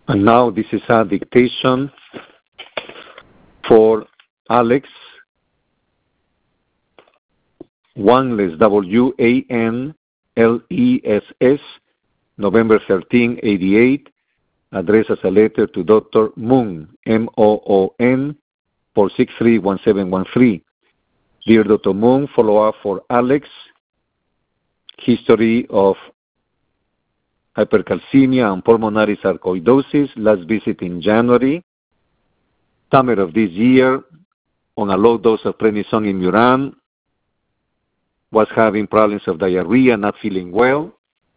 And now this is a dictation for Alex, Wanless, WANLESS, November 13, 88, addressed as a letter to Dr. Moon, MOON, 463-1713. Dear Dr. Moon, follow-up for Alex, history of hypercalcemia and pulmonary sarcoidosis, last visit in January. Summer of this year, on a low dose of prednisone in Imuran, was having problems of diarrhea, not feeling well.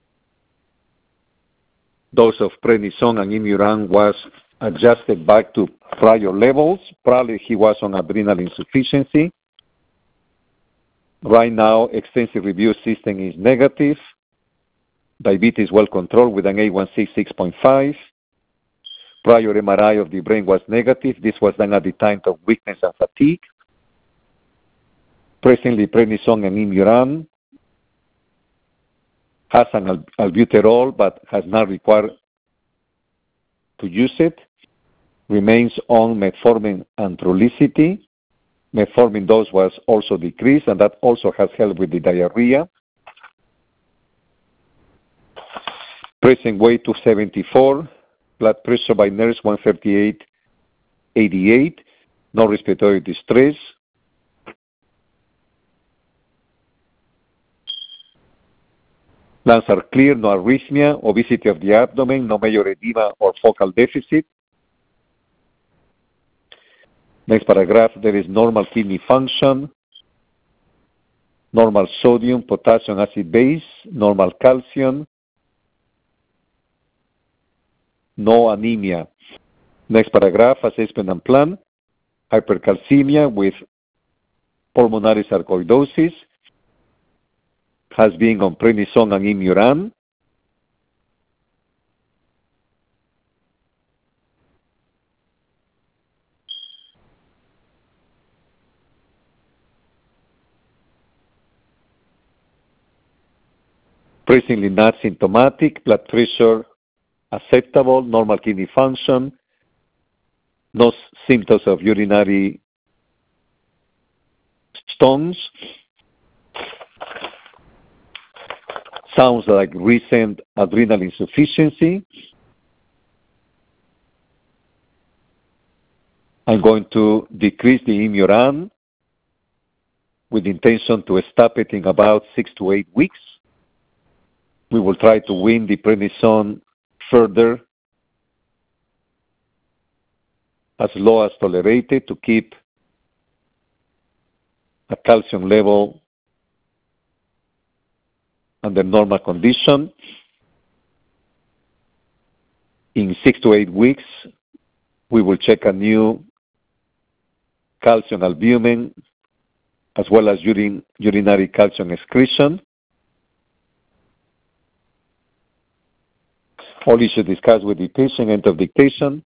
Dose of prednisone and Imuran was adjusted back to prior levels. Probably he was on adrenal insufficiency. Right now, extensive review system is negative. Diabetes well controlled with an A1C 6.5. Prior MRI of the brain was negative. This was done at the time of weakness and fatigue. Presently, prednisone and Imuran has an albuterol but has not required to use it. Remains on metformin and Trulicity. Metformin dose was also decreased, and that also has helped with the diarrhea. Present weight 274, blood pressure by nurse 138/88, no respiratory distress. Lungs are clear, no arrhythmia, obesity of the abdomen, no major edema or focal deficit. Next paragraph, there is normal kidney function, normal sodium, potassium, acid base, normal calcium, no anemia. Next paragraph, assessment and plan, hypercalcemia with pulmonary sarcoidosis, has been on prednisone and Imuran. Presently not symptomatic, blood pressure acceptable, normal kidney function, no symptoms of urinary stones. Sounds like recent adrenal insufficiency. I'm going to decrease the Imuran with the intention to stop it in about 6 to 8 weeks. We will try to wean the prednisone further as low as tolerated to keep a calcium level under normal condition. In 6 to 8 weeks, we will check a new calcium albumin as well as urinary calcium excretion. All issues discussed with the patient, end of dictation.